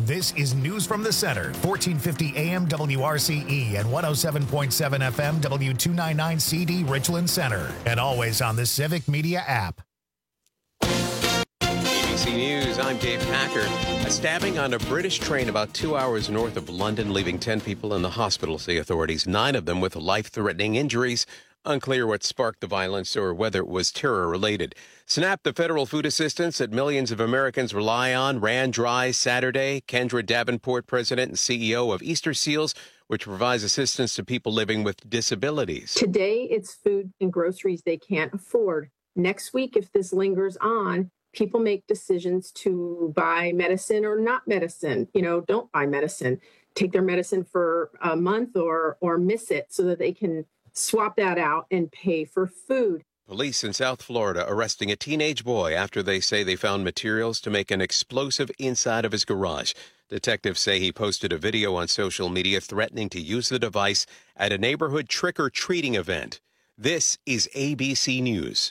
This is News from the Center, 1450 AM WRCE and 107.7 FM W299 CD Richland Center. And always on the Civic Media app. ABC News, I'm Dave Packer. A stabbing on a British train about 2 hours north of London, leaving 10 people in the hospital, say authorities, 9 of them with life-threatening injuries. Unclear what sparked the violence or whether it was terror-related. SNAP, the federal food assistance that millions of Americans rely on, ran dry Saturday. Kendra Davenport, president and CEO of Easter Seals, which provides assistance to people living with disabilities. Today, it's food and groceries they can't afford. Next week, if this lingers on, people make decisions to buy medicine or not medicine. Don't buy medicine. Take their medicine for a month or miss it so that they can swap that out and pay for food. Police in South Florida arresting a teenage boy after they say they found materials to make an explosive inside of his garage. Detectives say he posted a video on social media threatening to use the device at a neighborhood trick-or-treating event. This is ABC News.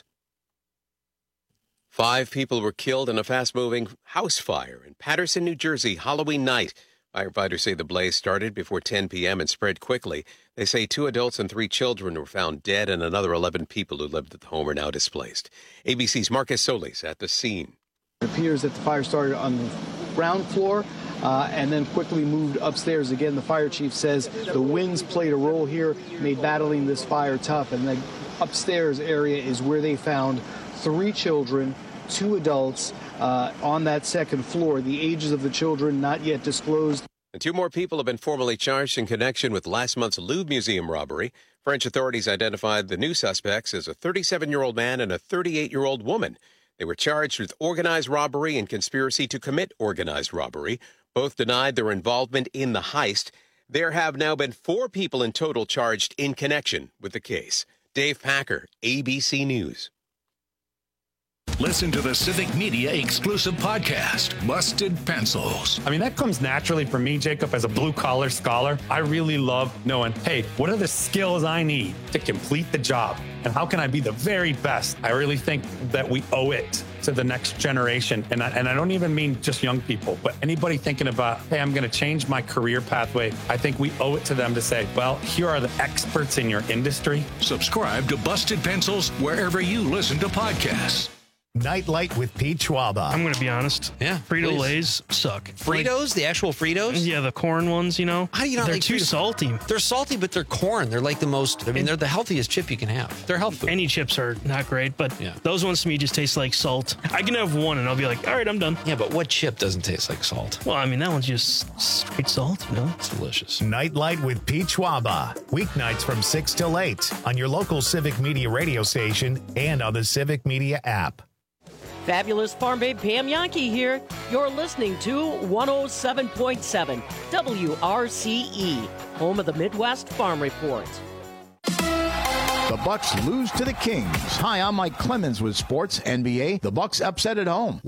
5 people were killed in a fast-moving house fire in Paterson, New Jersey, Halloween night. Firefighters say the blaze started before 10 p.m. and spread quickly. They say 2 adults and 3 children were found dead, and another 11 people who lived at the home are now displaced. ABC's Marcus Solis at the scene. It appears that the fire started on the ground floor and then quickly moved upstairs. Again, the fire chief says the winds played a role here, made battling this fire tough. And the upstairs area is where they found 3 children, 2 adults on that second floor. The ages of the children not yet disclosed. And 2 more people have been formally charged in connection with last month's Louvre Museum robbery. French authorities identified the new suspects as a 37-year-old man and a 38-year-old woman. They were charged with organized robbery and conspiracy to commit organized robbery. Both denied their involvement in the heist. There have now been 4 people in total charged in connection with the case. Dave Packer, ABC News. Listen to the Civic Media exclusive podcast, Busted Pencils. I mean, that comes naturally for me, Jacob, as a blue-collar scholar. I really love knowing, hey, what are the skills I need to complete the job? And how can I be the very best? I really think that we owe it to the next generation. And I don't even mean just young people, but anybody thinking about, hey, I'm going to change my career pathway. I think we owe it to them to say, well, here are the experts in your industry. Subscribe to Busted Pencils wherever you listen to podcasts. Nightlight with Pete Schwaba. I'm going to be honest. Yeah. Frito-Lays suck. Fritos? The actual Fritos? Yeah, the corn ones, How do you not They're like too Fritos? salty. They're salty, but they're corn. They're like the most, they're the healthiest chip you can have. They're health food. Any chips are not great, but Yeah. those ones to me just taste like salt. I can have one and I'll be like, all right, I'm done. Yeah, but what chip doesn't taste like salt? Well, I mean, that one's just straight salt, It's delicious. Nightlight with Pete Schwaba. Weeknights from 6 till 8 on your local Civic Media radio station and on the Civic Media app. Fabulous Farm Babe Pam Yankee here. You're listening to 107.7 WRCE, home of the Midwest Farm Report. The Bucks lose to the Kings. Hi, I'm Mike Clemens with Sports NBA. The Bucks upset at home,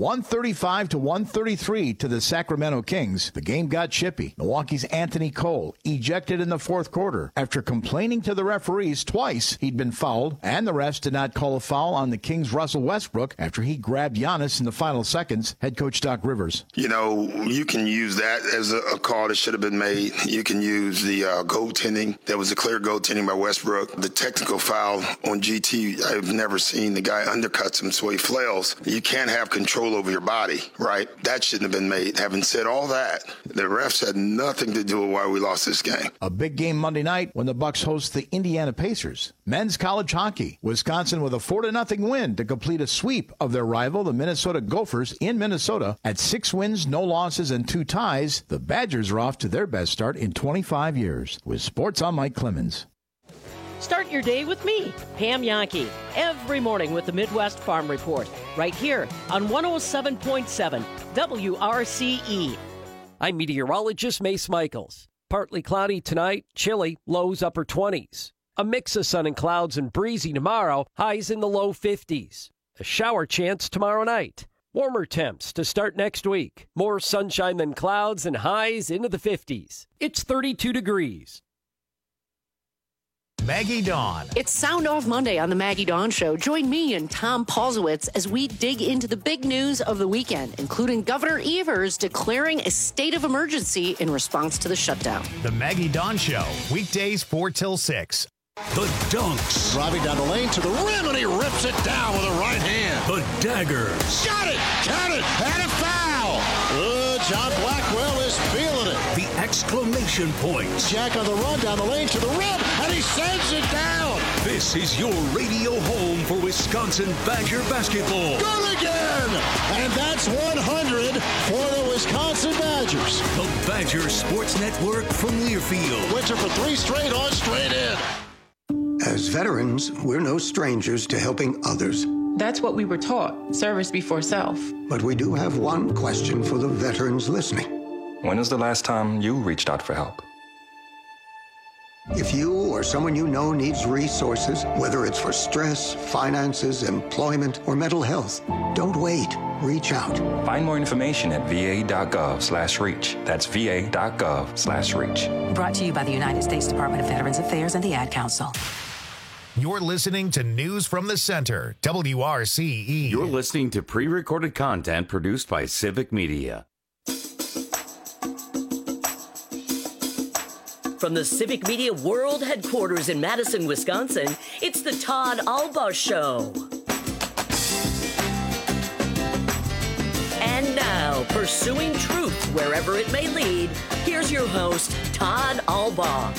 135-133 to the Sacramento Kings. The game got chippy. Milwaukee's Anthony Cole ejected in the fourth quarter after complaining to the referees twice he'd been fouled, and the refs did not call a foul on the Kings' Russell Westbrook after he grabbed Giannis in the final seconds. Head coach Doc Rivers. You can use that as a call that should have been made. You can use the goaltending. There was a clear goaltending by Westbrook. The technical foul on GT, I've never seen the guy undercuts him so he flails. You can't have control over your body, right? That shouldn't have been made. Having said all that, the refs had nothing to do with why we lost this game. A big game Monday night when the Bucks host the Indiana Pacers. Men's college hockey. Wisconsin with a 4-0 win to complete a sweep of their rival, the Minnesota Gophers, in Minnesota. At 6 wins, no losses, and 2 ties, the Badgers are off to their best start in 25 years. With Sports, I'm Mike Clemens. Start your day with me, Pam Yankee, every morning with the Midwest Farm Report, right here on 107.7 WRCE. I'm meteorologist Mace Michaels. Partly cloudy tonight, chilly, lows upper 20s. A mix of sun and clouds and breezy tomorrow, highs in the low 50s. A shower chance tomorrow night. Warmer temps to start next week. More sunshine than clouds and highs into the 50s. It's 32 degrees. Maggie Dawn. It's Sound Off Monday on the Maggie Dawn Show. Join me and Tom Paulsowitz as we dig into the big news of the weekend, including Governor Evers declaring a state of emergency in response to the shutdown. The Maggie Dawn Show, weekdays 4 till 6. The dunks. Driving down the lane to the rim, and he rips it down with a right hand. The daggers. Got it! Count it! And a foul! John Blackwell is feeling it. The exclamation points. Jack on the run down the lane to the rim, and he sends it down. This is your radio home for Wisconsin Badger basketball. Good again! And that's 100 for the Wisconsin Badgers. The Badger Sports Network from Learfield. Winter for 3 straight on, straight in. As veterans, we're no strangers to helping others. That's what we were taught, service before self. But we do have one question for the veterans listening. When was the last time you reached out for help? If you or someone you know needs resources, whether it's for stress, finances, employment, or mental health, don't wait. Reach out. Find more information at va.gov/reach. That's va.gov/reach. Brought to you by the United States Department of Veterans Affairs and the Ad Council. You're listening to News from the Center, WRCE. You're listening to pre-recorded content produced by Civic Media. From the Civic Media World Headquarters in Madison, Wisconsin, it's the Todd Albaugh Show. And now, pursuing truth wherever it may lead, here's your host, Todd Albaugh.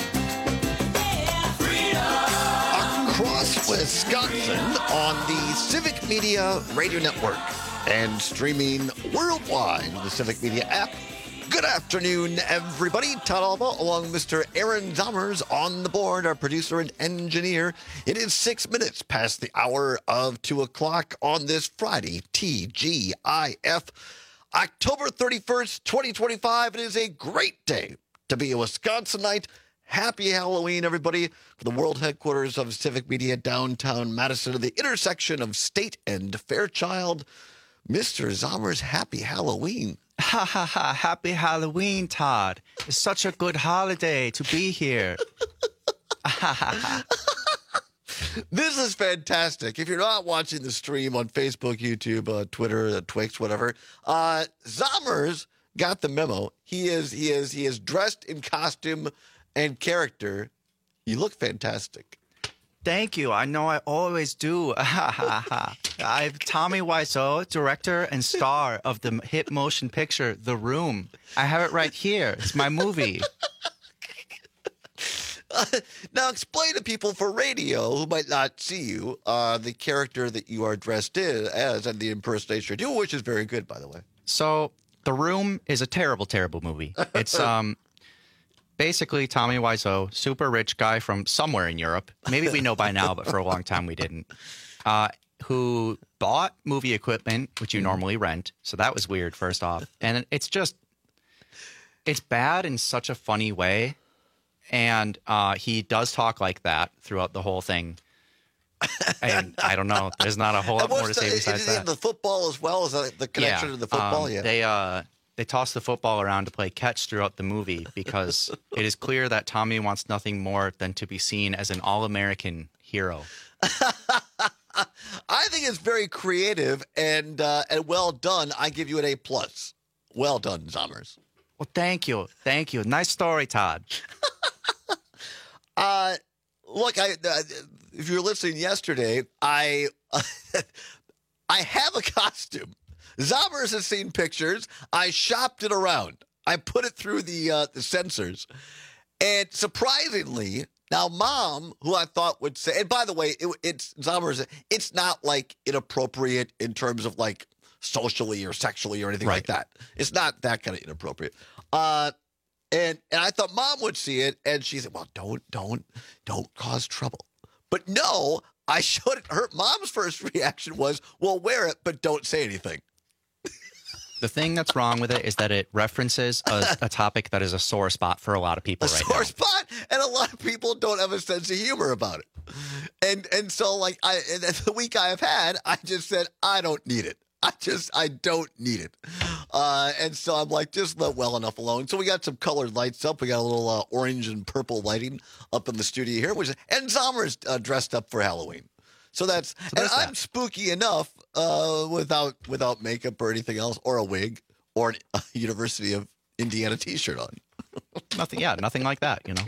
Across Wisconsin on the Civic Media Radio Network and streaming worldwide with the Civic Media app. Good afternoon, everybody. Todd Albaugh along with Mr. Aaron Zommers on the board, our producer and engineer. It is 6 minutes past the hour of 2 o'clock on this Friday, TGIF, October 31st, 2025. It is a great day to be a Wisconsinite. Happy Halloween, everybody, for the world headquarters of Civic Media downtown Madison, at the intersection of State and Fairchild. Mr. Zommers, happy Halloween. Ha ha ha, happy Halloween, Todd. It's such a good holiday to be here. This is fantastic. If you're not watching the stream on Facebook, YouTube, Twitter, Twix, whatever, Zommers got the memo. He is dressed in costume and character. You look fantastic. Thank you. I know I always do. I'm Tommy Wiseau, director and star of the hit motion picture The Room. I have it right here. It's my movie. Now explain to people for radio who might not see you the character that you are dressed in as and the impersonation you do, which is very good, by the way. So The Room is a terrible, terrible movie. It's basically Tommy Wiseau, super rich guy from somewhere in Europe. Maybe we know by now, but for a long time we didn't. Who bought movie equipment, which you normally rent. So that was weird, first off. And it's bad in such a funny way. And he does talk like that throughout the whole thing. And I don't know. There's not a whole lot more to say besides that. The football as well? Is that the connection to the football? They toss the football around to play catch throughout the movie because it is clear that Tommy wants nothing more than to be seen as an all-American hero. I think it's very creative and well done. I give you an A+. Well done, Zommers. Well, thank you. Thank you. Nice story, Todd. Look, if you were listening yesterday, I have a costume. Zommers has seen pictures. I shopped it around. I put it through the sensors. And surprisingly, now Mom, who I thought would say, and by the way, it's Zommers, it's not like inappropriate in terms of like socially or sexually or anything like that. It's not that kind of inappropriate. And I thought Mom would see it, and she said, well, don't cause trouble. But no, I showed it. Her mom's first reaction was, well, wear it, but don't say anything. The thing that's wrong with it is that it references a topic that is a sore spot for a lot of people right now. A sore spot, and a lot of people don't have a sense of humor about it. And so, like, the week I have had, I just said, I don't need it. I don't need it. And so I'm like, just let well enough alone. So we got some colored lights up. We got a little orange and purple lighting up in the studio here, and Zomer's dressed up for Halloween. So that's I'm spooky enough without makeup or anything else, or a wig, or a University of Indiana T-shirt on. Nothing like that, you know.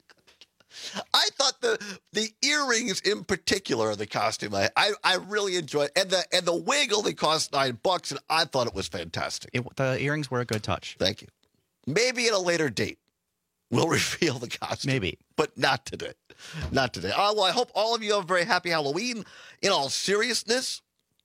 I thought the earrings in particular are the costume I really enjoyed, and the wig only cost $9, and I thought it was fantastic. The earrings were a good touch. Thank you. Maybe at a later date we'll reveal the costume. Maybe, but not today. Not today. Well, I hope all of you have a very happy Halloween. In all seriousness,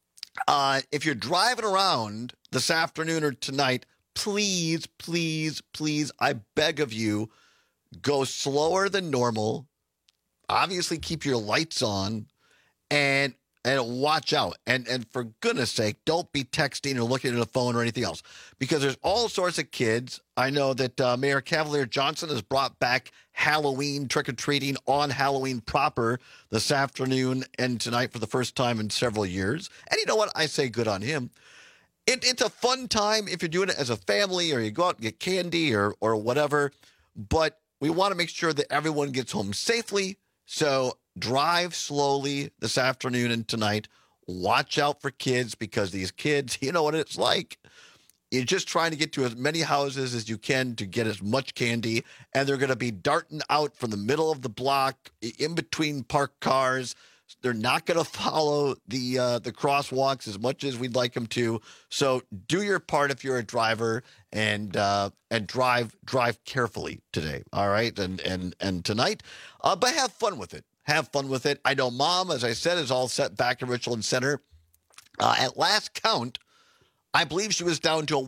if you're driving around this afternoon or tonight, please, please, please, I beg of you, go slower than normal. Obviously, keep your lights on, and watch out. And for goodness sake, don't be texting or looking at a phone or anything else, because there's all sorts of kids. I know that Mayor Cavalier Johnson has brought back Halloween trick-or-treating on Halloween proper this afternoon and tonight for the first time in several years. And you know what? I say good on him. It's a fun time if you're doing it as a family, or you go out and get candy or whatever. But we want to make sure that everyone gets home safely. So drive slowly this afternoon and tonight. Watch out for kids, because these kids, you know what it's like. You're just trying to get to as many houses as you can to get as much candy, and they're going to be darting out from the middle of the block in between parked cars. They're not going to follow the crosswalks as much as we'd like them to. So do your part if you're a driver, and drive carefully today. All right, and tonight, but have fun with it. Have fun with it. I know Mom, as I said, is all set back in Richland Center. At last count, I believe she was down to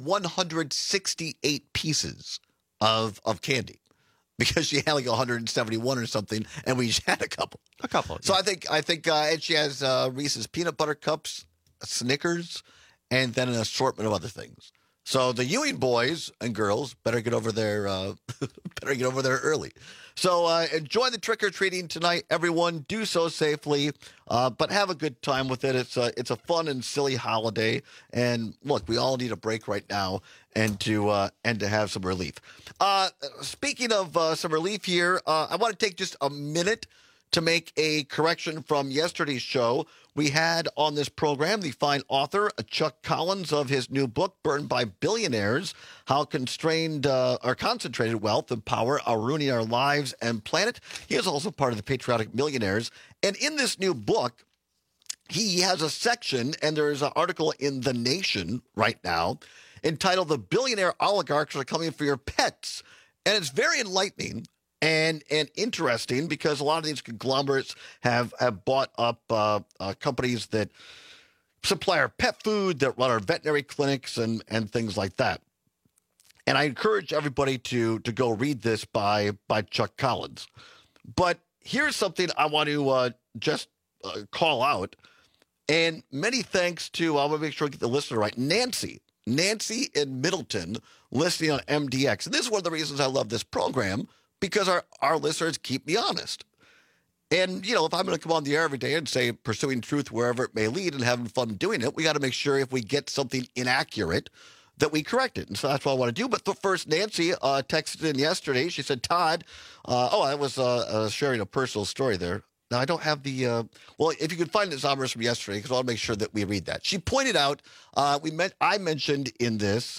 168 pieces of candy, because she had like 171 or something, and we had a couple. So yeah. I think, and she has Reese's peanut butter cups, Snickers, and then an assortment of other things. So the Ewing boys and girls better get over there. Better get over there early. So enjoy the trick or treating tonight, everyone. Do so safely, but have a good time with it. It's a fun and silly holiday. And look, we all need a break right now, and to have some relief. Speaking of some relief here, I want to take just a minute to make a correction from yesterday's show. We had on this program the fine author, Chuck Collins, of his new book, Burned by Billionaires, How Constrained or Concentrated Wealth and Power Are Ruining Our Lives and Planet. He is also part of the Patriotic Millionaires. And in this new book, he has a section, and there is an article in The Nation right now entitled "The Billionaire Oligarchs Are Coming for Your Pets." And it's very enlightening and interesting, because a lot of these conglomerates have bought up companies that supply our pet food, that run our veterinary clinics, and things like that. And I encourage everybody to go read this by Chuck Collins. But here's something I want to just call out. And many thanks to, I want to make sure I get the listener right, Nancy in Middleton, listening on MDX. And this is one of the reasons I love this program, because our listeners keep me honest. And, you know, if I'm going to come on the air every day and say pursuing truth wherever it may lead and having fun doing it, we got to make sure if we get something inaccurate that we correct it. And so that's what I want to do. But first, Nancy texted in yesterday. She said, Todd, I was sharing a personal story there. Now, I don't have the, well, if you could find the Zombers from yesterday, because I want to make sure that we read that. She pointed out, I mentioned in this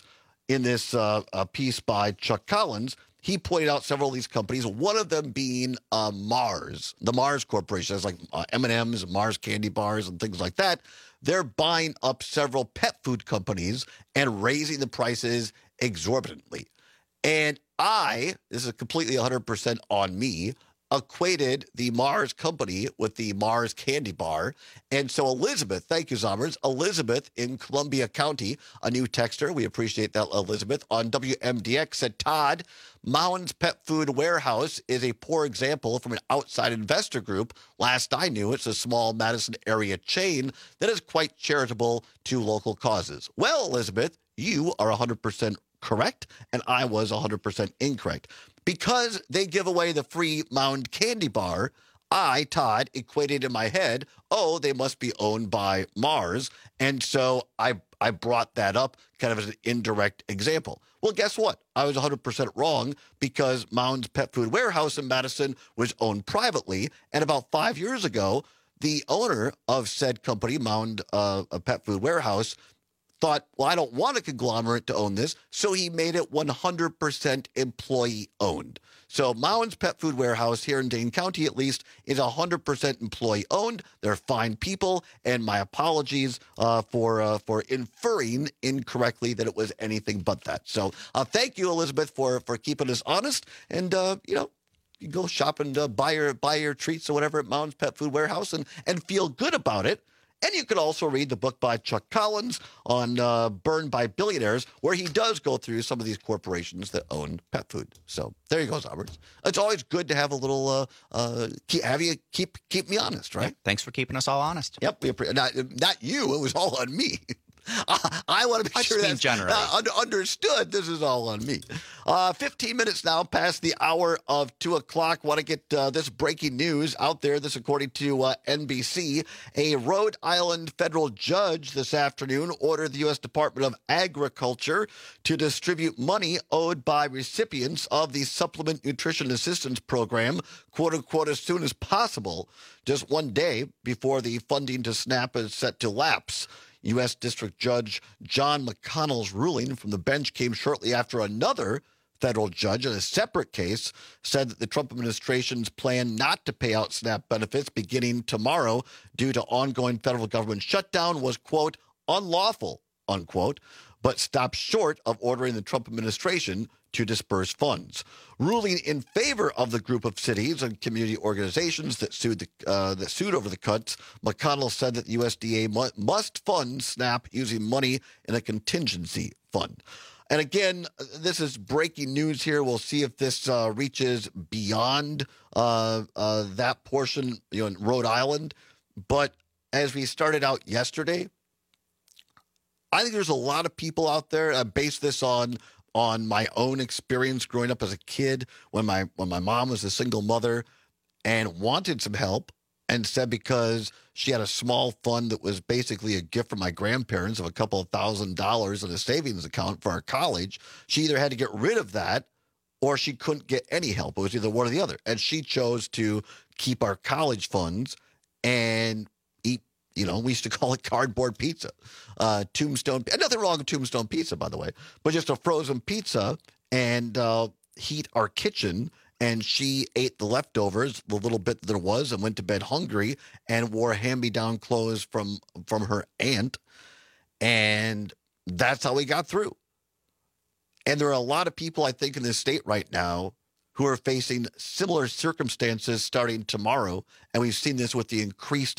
piece by Chuck Collins, he pointed out several of these companies, one of them being Mars, the Mars Corporation. That's like M&M's, Mars candy bars, and things like that. They're buying up several pet food companies and raising the prices exorbitantly. And this is completely 100% on me, equated the Mars company with the Mars candy bar. And so Elizabeth, thank you, Zombers, Elizabeth in Columbia County, a new texter, we appreciate that, Elizabeth, on WMDX said, Todd, Mounds Pet Food Warehouse is a poor example from an outside investor group. Last I knew, it's a small Madison area chain that is quite charitable to local causes. Well, Elizabeth, you are 100% correct, and I was 100% incorrect. Because they give away the free Mound candy bar, I, Todd, equated in my head, they must be owned by Mars. And so I I brought that up kind of as an indirect example. Well, guess what? I was 100% wrong because Mound's Pet Food Warehouse in Madison was owned privately. And about 5 years ago, the owner of said company, Mound Pet Food Warehouse, thought, well, I don't want a conglomerate to own this, so he made it 100% employee-owned. So Mound's Pet Food Warehouse here in Dane County, at least, is 100% employee-owned. They're fine people, and my apologies for inferring incorrectly that it was anything but that. So thank you, Elizabeth, for keeping us honest, and, you go shop and buy your treats or whatever at Mound's Pet Food Warehouse and feel good about it. And you could also read the book by Chuck Collins on Burned by Billionaires, where he does go through some of these corporations that own pet food. So there you go, Roberts. It's always good to have a little keep me honest, right? Yep. Thanks for keeping us all honest. Yep, not you. It was all on me. I want to be sure that's understood. This is all on me. 15 minutes now past the hour of 2 o'clock. Want to get this breaking news out there. This according to NBC. A Rhode Island federal judge this afternoon ordered the U.S. Department of Agriculture to distribute money owed by recipients of the Supplement Nutrition Assistance Program, quote unquote, as soon as possible, just one day before the funding to SNAP is set to lapse. U.S. District Judge John McConnell's ruling from the bench came shortly after another federal judge in a separate case said that the Trump administration's plan not to pay out SNAP benefits beginning tomorrow due to ongoing federal government shutdown was, quote, unlawful, unquote, but stopped short of ordering the Trump administration to disperse funds. Ruling in favor of the group of cities and community organizations that sued over the cuts, McConnell said that the USDA must fund SNAP using money in a contingency fund. And again, this is breaking news here. We'll see if this reaches beyond that portion, in Rhode Island. But as we started out yesterday, I think there's a lot of people out there. I base this on my own experience growing up as a kid when my mom was a single mother and wanted some help and said because she had a small fund that was basically a gift from my grandparents of a couple of $1,000s in a savings account for our college, she either had to get rid of that or she couldn't get any help. It was either one or the other. And she chose to keep our college funds and eat, we used to call it cardboard pizza, tombstone. Nothing wrong with tombstone pizza, by the way, but just a frozen pizza and heat our kitchen. And she ate the leftovers, the little bit that there was, and went to bed hungry and wore hand-me-down clothes from her aunt. And that's how we got through. And there are a lot of people, I think, in this state right now who are facing similar circumstances starting tomorrow. And we've seen this with the increased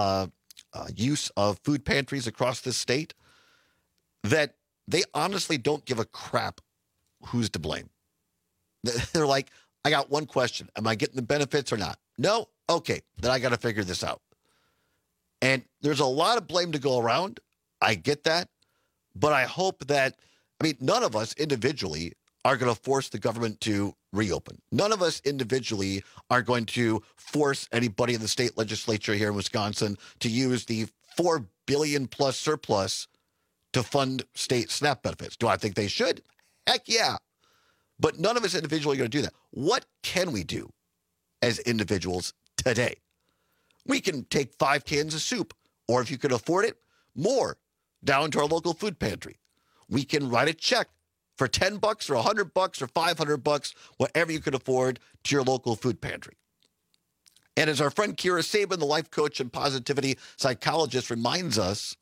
use of food pantries across the state, that they honestly don't give a crap who's to blame. They're like, I got one question. Am I getting the benefits or not? No? Okay, then I got to figure this out. And there's a lot of blame to go around. I get that. But I hope that, none of us individually are going to force the government to reopen. None of us individually are going to force anybody in the state legislature here in Wisconsin to use the $4 billion plus surplus to fund state SNAP benefits. Do I think they should? Heck yeah. But none of us individually are going to do that. What can we do as individuals today? We can take 5 cans of soup, or if you can afford it, more, down to our local food pantry. We can write a check for $10 or $100 or $500, whatever you can afford, to your local food pantry. And as our friend Kira Sabin, the life coach and positivity psychologist, reminds us,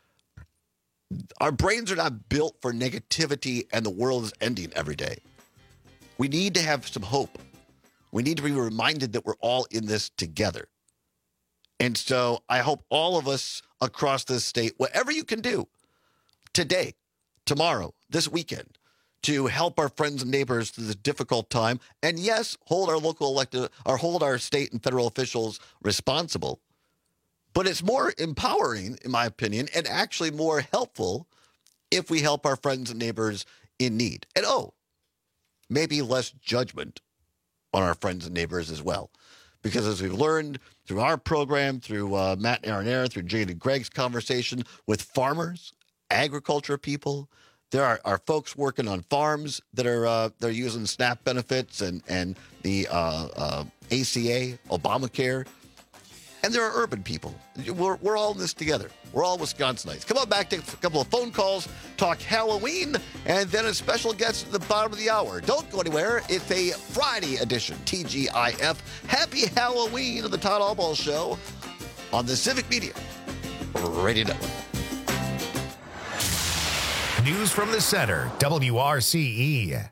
our brains are not built for negativity and the world is ending every day. We need to have some hope. We need to be reminded that we're all in this together. And so I hope all of us across this state, whatever you can do today, tomorrow, this weekend, to help our friends and neighbors through this difficult time. And yes, hold our local elected or hold our state and federal officials responsible. But it's more empowering, in my opinion, and actually more helpful if we help our friends and neighbors in need. And maybe less judgment on our friends and neighbors as well. Because as we've learned through our program, through Matt and Aaron, through Jade and Greg's conversation with farmers agriculture people. There are folks working on farms that are they're using SNAP benefits and the ACA, Obamacare. And there are urban people. We're all in this together. We're all Wisconsinites. Come on back, take a couple of phone calls, talk Halloween, and then a special guest at the bottom of the hour. Don't go anywhere. It's a Friday edition, TGIF. Happy Halloween of the Todd Albaugh Show on the Civic Media Radio Network. News from the center, WRCE.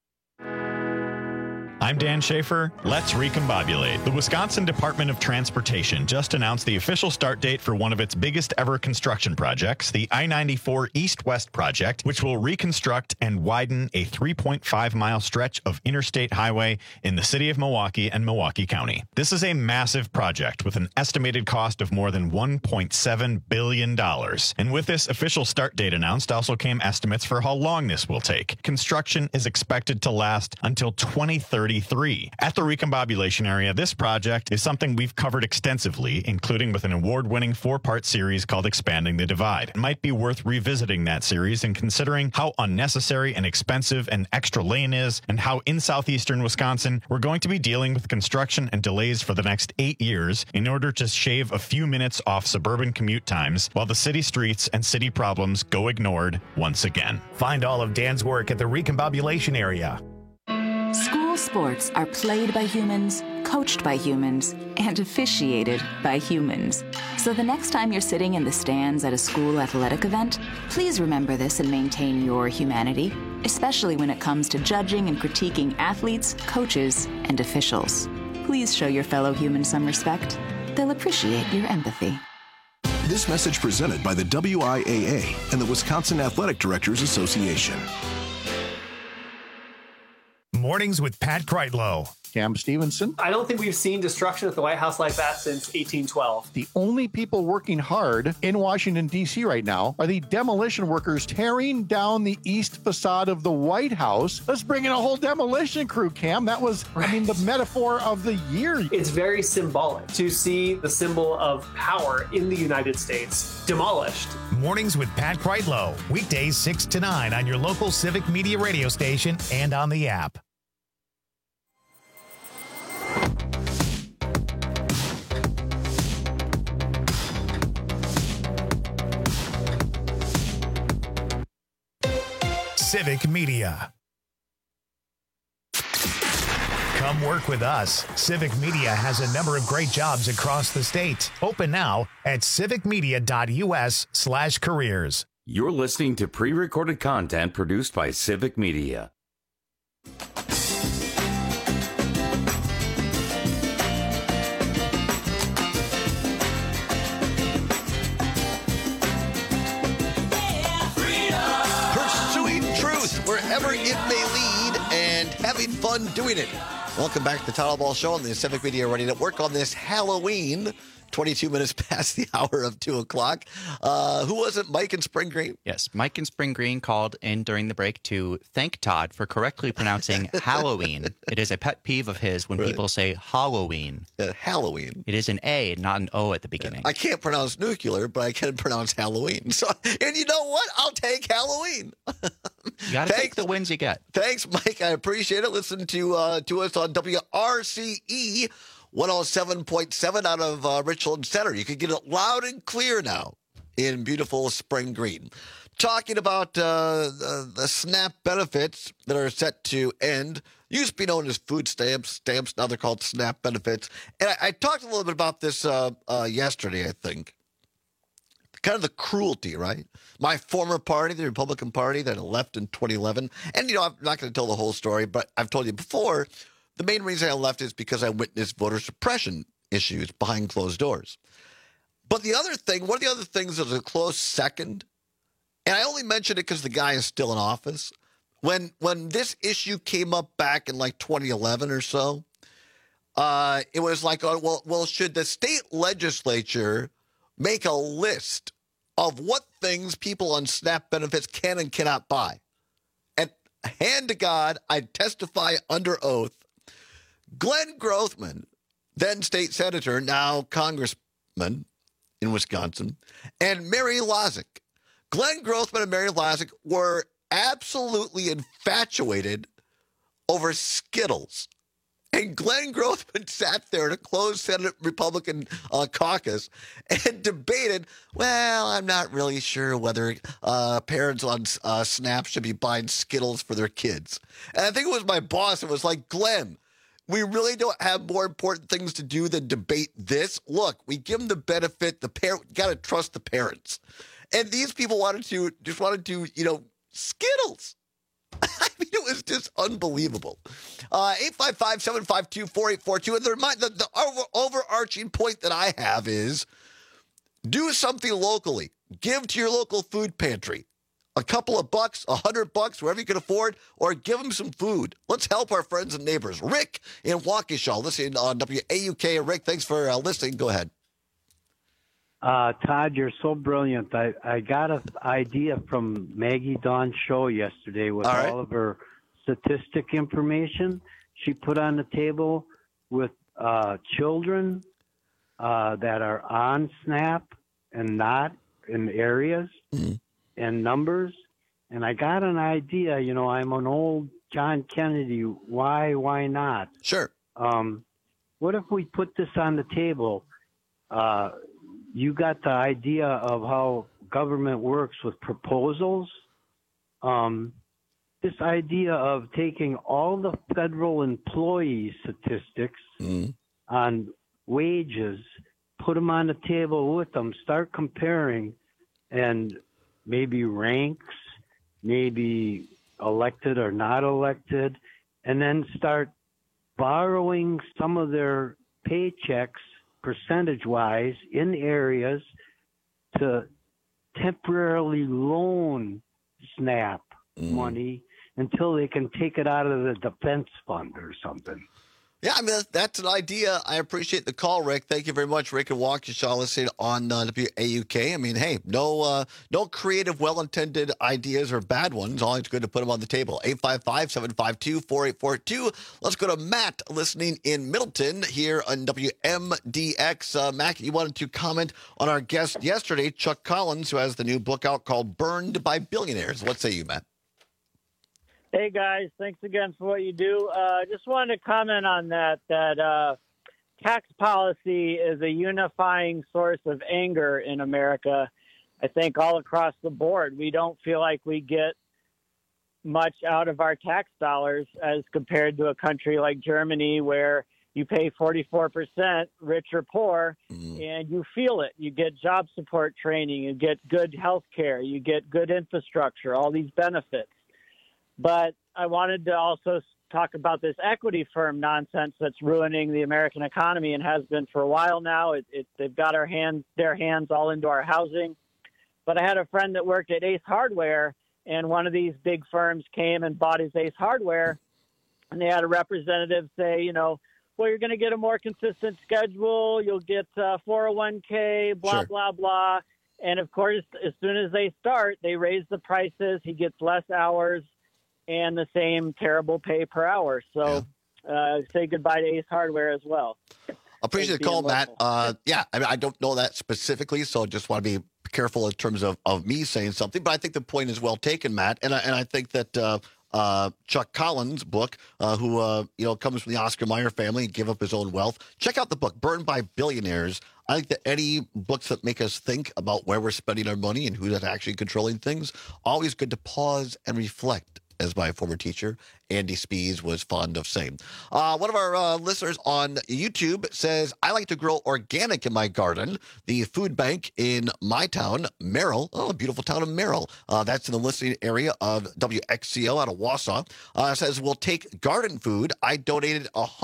I'm Dan Schaefer. Let's recombobulate. The Wisconsin Department of Transportation just announced the official start date for one of its biggest ever construction projects, the I-94 East-West project, which will reconstruct and widen a 3.5-mile stretch of interstate highway in the city of Milwaukee and Milwaukee County. This is a massive project with an estimated cost of more than $1.7 billion. And with this official start date announced, also came estimates for how long this will take. Construction is expected to last until 2030. At the recombobulation area, this project is something we've covered extensively, including with an award-winning 4-part series called Expanding the Divide. It might be worth revisiting that series and considering how unnecessary and expensive an extra lane is, and how in southeastern Wisconsin we're going to be dealing with construction and delays for the next 8 years in order to shave a few minutes off suburban commute times while the city streets and city problems go ignored once again. Find all of Dan's work at the recombobulation area. School sports are played by humans, coached by humans, and officiated by humans. So the next time you're sitting in the stands at a school athletic event, please remember this and maintain your humanity, especially when it comes to judging and critiquing athletes, coaches, and officials. Please show your fellow humans some respect. They'll appreciate your empathy. This message presented by the WIAA and the Wisconsin Athletic Directors Association. Mornings with Pat Kreitlow. Cam Stevenson. I don't think we've seen destruction at the White House like that since 1812. The only people working hard in Washington, D.C. right now are the demolition workers tearing down the east facade of the White House. Let's bring in a whole demolition crew, Cam. That was, the metaphor of the year. It's very symbolic to see the symbol of power in the United States demolished. Mornings with Pat Kreitlow. Weekdays 6 to 9 on your local Civic Media radio station and on the app. Civic Media. Come work with us. Civic Media has a number of great jobs across the state. Open now at civicmedia.us/careers. You're listening to pre-recorded content produced by Civic Media. Wherever it may lead, and having fun doing it. Welcome back to the Todd Albaugh Show on the Civic Media Radio Network on this Halloween, 22 minutes past the hour of 2 o'clock. Who was it? Mike in Spring Green? Yes, Mike in Spring Green called in during the break to thank Todd for correctly pronouncing Halloween. It is a pet peeve of his when people say Halloween. Halloween. It is an A, not an O at the beginning. I can't pronounce nuclear, but I can pronounce Halloween. So, and you know what? I'll take Halloween. You got to take the wins you get. Thanks, Mike. I appreciate it. Listen to us on WRCE 107.7 out of Richland Center. You can get it loud and clear now in beautiful Spring Green. Talking about the SNAP benefits that are set to end. Used to be known as food stamps. Now they're called SNAP benefits. And I talked a little bit about this yesterday, I think. Kind of the cruelty, right? My former party, the Republican Party, that I left in 2011. And, I'm not going to tell the whole story, but I've told you before, the main reason I left is because I witnessed voter suppression issues behind closed doors. But the other thing, one of the other things that was a close second, and I only mention it because the guy is still in office, when this issue came up back in like 2011 or so, it was like, well, should the state legislature make a list of what things people on SNAP benefits can and cannot buy? And hand to God, I testify under oath, Glenn Grothman, then state senator, now congressman in Wisconsin, and Mary Lozick, Glenn Grothman and Mary Vlasic were absolutely infatuated over Skittles. And Glenn Grothman sat there in a closed Senate Republican caucus and debated, well, I'm not really sure whether parents on SNAP should be buying Skittles for their kids. And I think it was my boss that was like, Glenn, we really don't have more important things to do than debate this. Look, we give them the benefit. The parent got to trust the parents. And these people wanted to, Skittles. I mean, it was just unbelievable. 855-752-4842. And the overarching point that I have is do something locally. Give to your local food pantry. A couple of bucks, $100, wherever you can afford, or give them some food. Let's help our friends and neighbors. Rick in Waukesha, listening on WAUK. Rick, thanks for listening. Go ahead. Todd, you're so brilliant. I got an idea from Maggie Dawn's show yesterday with all of her statistic information she put on the table with children that are on SNAP and not in areas and numbers. And I got an idea. I'm an old John Kennedy. Why not? Sure. What if we put this on the table? You got the idea of how government works with proposals. This idea of taking all the federal employee statistics on wages, put them on the table with them, start comparing, and maybe ranks, maybe elected or not elected, and then start borrowing some of their paychecks percentage-wise in areas to temporarily loan SNAP money until they can take it out of the defense fund or something. Yeah, I mean, that's an idea. I appreciate the call, Rick. Thank you very much, Rick and Waukesha, listening on WAUK. I mean, hey, no creative, well-intended ideas or bad ones. Always good to put them on the table. 855-752-4842. Let's go to Matt, listening in Middleton here on WMDX. Matt, you wanted to comment on our guest yesterday, Chuck Collins, who has the new book out called Burned by Billionaires. What say you, Matt? Hey, guys. Thanks again for what you do. Just wanted to comment on that tax policy is a unifying source of anger in America, I think, all across the board. We don't feel like we get much out of our tax dollars as compared to a country like Germany where you pay 44%, rich or poor, and you feel it. You get job support training, you get good health care, you get good infrastructure, all these benefits. But I wanted to also talk about this equity firm nonsense that's ruining the American economy and has been for a while now. They've got their hands all into our housing. But I had a friend that worked at Ace Hardware, and one of these big firms came and bought his Ace Hardware, and they had a representative say, well, you're going to get a more consistent schedule. You'll get 401k, blah, blah, blah. And, of course, as soon as they start, they raise the prices. He gets less hours and the same terrible pay per hour. So say goodbye to Ace Hardware as well. Appreciate the call, Matt. I mean, I don't know that specifically, so just want to be careful in terms of me saying something. But I think the point is well taken, Matt. And I think that Chuck Collins' book, who comes from the Oscar Mayer family and gave up his own wealth. Check out the book, Burned by Billionaires. I think that any books that make us think about where we're spending our money and who's actually controlling things, always good to pause and reflect, as my former teacher, Andy Spees, was fond of saying. One of our listeners on YouTube says, I like to grow organic in my garden. The food bank in my town, Merrill, a beautiful town of Merrill, that's in the listening area of WXCO out of Wausau, says, we'll take garden food. I donated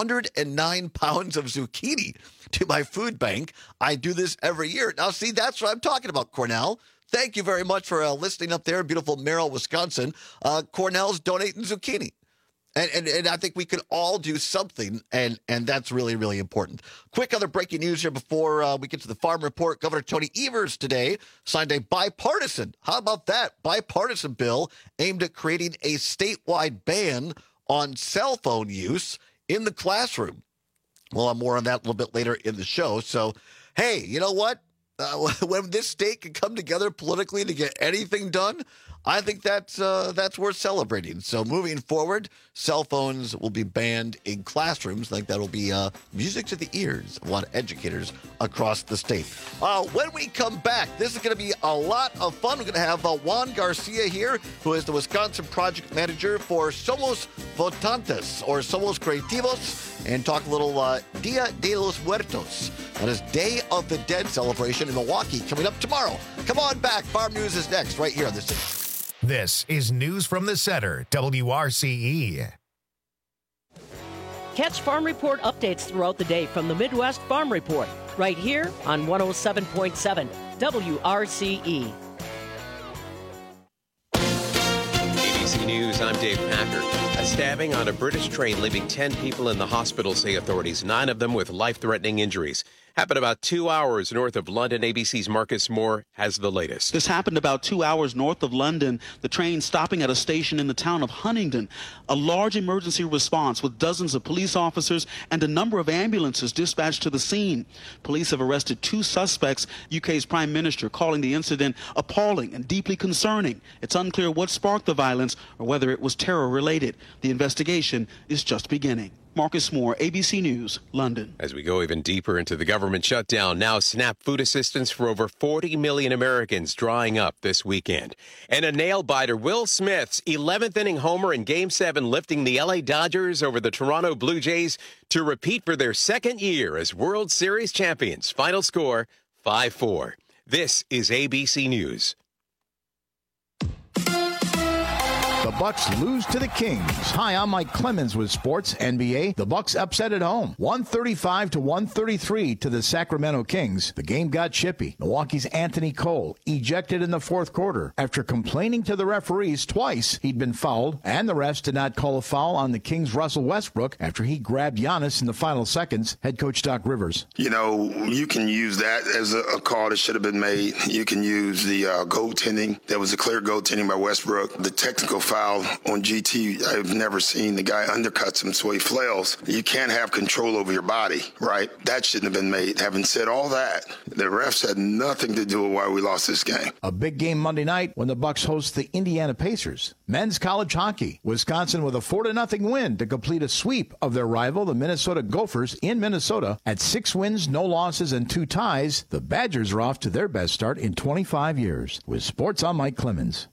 109 pounds of zucchini to my food bank. I do this every year. Now, see, that's what I'm talking about, Cornell. Thank you very much for listening up there in beautiful Merrill, Wisconsin. Cornell's donating zucchini. And I think we can all do something, and that's really, really important. Quick other breaking news here before we get to the Farm Report. Governor Tony Evers today signed a bipartisan, how about that, bipartisan bill aimed at creating a statewide ban on cell phone use in the classroom. We'll have more on that a little bit later in the show. So, hey, you know what? when this state can come together politically to get anything done, I think that's worth celebrating. So moving forward, cell phones will be banned in classrooms. I think that'll be music to the ears of a lot of educators across the state. When we come back, this is going to be a lot of fun. We're going to have Juan Garcia here, who is the Wisconsin project manager for Somos Votantes, or Somos Creativos, and talk a little Dia de los Muertos. That is Day of the Dead celebration in Milwaukee coming up tomorrow. Come on back. Farm News is next right here on the This is News from the Center, WRCE. Catch Farm Report updates throughout the day from the Midwest Farm Report, right here on 107.7 WRCE. ABC News, I'm Dave Packer. A stabbing on a British train leaving 10 people in the hospital, say authorities, 9 of them with life-threatening injuries. Happened about 2 hours north of London. ABC's Marcus Moore has the latest. This happened about 2 hours north of London, the train stopping at a station in the town of Huntingdon. A large emergency response with dozens of police officers and a number of ambulances dispatched to the scene. Police have arrested 2 suspects, UK's Prime Minister calling the incident appalling and deeply concerning. It's unclear what sparked the violence or whether it was terror-related. The investigation is just beginning. Marcus Moore, ABC News, London. As we go even deeper into the government shutdown, now SNAP food assistance for over 40 million Americans drying up this weekend. And a nail-biter, Will Smith's 11th inning homer in Game 7 lifting the LA Dodgers over the Toronto Blue Jays to repeat for their second year as World Series champions. Final score, 5-4. This is ABC News. The Bucks lose to the Kings. Hi, I'm Mike Clemens with Sports NBA. The Bucks upset at home, 135-133 to the Sacramento Kings. The game got chippy. Milwaukee's Anthony Cole ejected in the fourth quarter after complaining to the referees twice he'd been fouled, and the refs did not call a foul on the Kings' Russell Westbrook after he grabbed Giannis in the final seconds. Head coach Doc Rivers. You know, you can use that as a call that should have been made. You can use the goaltending. There was a clear goaltending by Westbrook. The technical foul on GT, I've never seen the guy undercuts him so he flails. You can't have control over your body, right? That shouldn't have been made. Having said all that, the refs had nothing to do with why we lost this game. A big game Monday night when the Bucks host the Indiana Pacers. Men's college hockey. Wisconsin with a 4-0 win to complete a sweep of their rival, the Minnesota Gophers, in Minnesota. At 6 wins, no losses, and 2 ties, the Badgers are off to their best start in 25 years. With Sports, I'm Mike Clemens.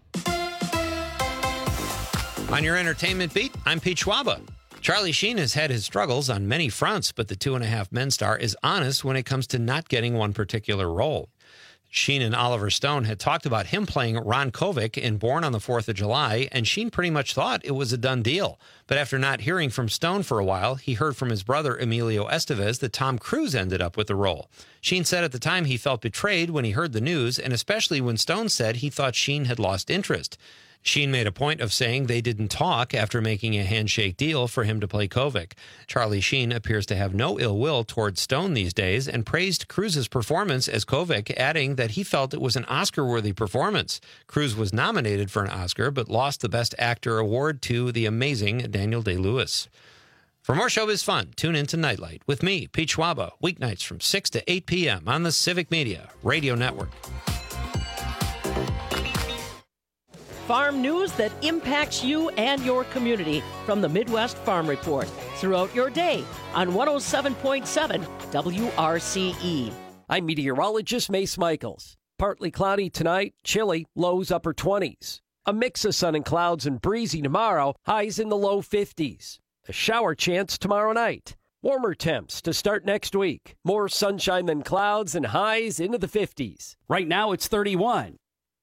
On your entertainment beat, I'm Pete Schwaba. Charlie Sheen has had his struggles on many fronts, but the 2.5 Men star is honest when it comes to not getting one particular role. Sheen and Oliver Stone had talked about him playing Ron Kovic in Born on the 4th of July, and Sheen pretty much thought it was a done deal. But after not hearing from Stone for a while, he heard from his brother Emilio Estevez that Tom Cruise ended up with the role. Sheen said at the time he felt betrayed when he heard the news, and especially when Stone said he thought Sheen had lost interest. Sheen made a point of saying they didn't talk after making a handshake deal for him to play Kovic. Charlie Sheen appears to have no ill will towards Stone these days and praised Cruise's performance as Kovic, adding that he felt it was an Oscar-worthy performance. Cruise was nominated for an Oscar but lost the Best Actor award to the amazing Daniel Day-Lewis. For more showbiz fun, tune in to Nightlight with me, Pete Schwaba, weeknights from 6 to 8 p.m. on the Civic Media Radio Network. Farm news that impacts you and your community from the Midwest Farm Report throughout your day on 107.7 WRCE. I'm meteorologist Mace Michaels. Partly cloudy tonight, chilly, lows upper 20s. A mix of sun and clouds and breezy tomorrow, highs in the low 50s. A shower chance tomorrow night. Warmer temps to start next week. More sunshine than clouds and highs into the 50s. Right now it's 31.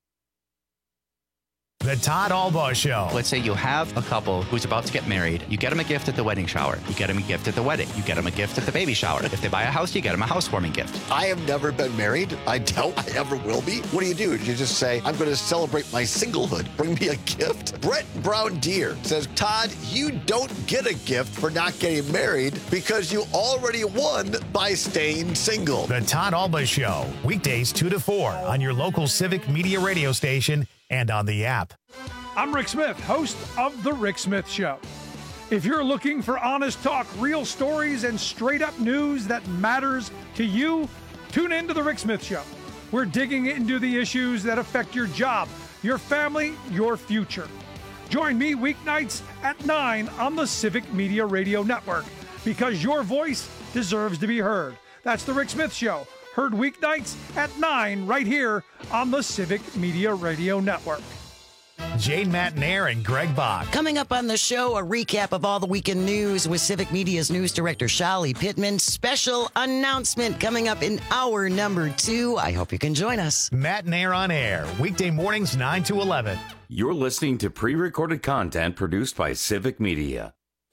The Todd Albaugh Show. Let's say you have a couple who's about to get married. You get them a gift at the wedding shower. You get them a gift at the wedding. You get them a gift at the baby shower. If they buy a house, you get them a housewarming gift. I have never been married. I doubt I ever will be. What do? You just say, I'm going to celebrate my singlehood. Bring me a gift. Brett Brown Deer says, Todd, you don't get a gift for not getting married because you already won by staying single. The Todd Albaugh Show. Weekdays 2 to 4 on your local Civic Media radio station and on the app. I'm Rick Smith, host of The Rick Smith Show. If you're looking for honest talk, real stories, and straight-up news that matters to you, Tune in to The Rick Smith Show. We're digging into the issues that affect your job, your family, your future. Join me weeknights at 9 on the Civic Media Radio Network, because your voice deserves to be heard. That's The Rick Smith Show, heard weeknights at 9 right here on the Civic Media Radio Network. Jane Matnair and Greg Bach. Coming up on the show, a recap of all the weekend news with Civic Media's news director, Shali Pittman. Special announcement coming up in hour number 2. I hope you can join us. Matnair on air, weekday mornings 9 to 11. You're listening to pre-recorded content produced by Civic Media.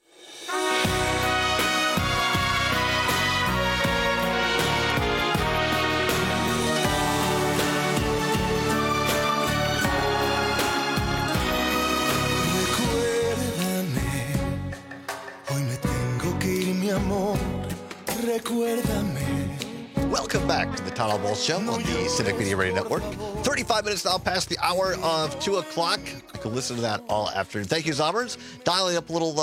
Welcome back to the Todd Bowles Show on the Civic Media Radio Network. 35 minutes now past the hour of 2 o'clock. You can listen to that all afternoon. Thank you, Zommers. Dialing up a little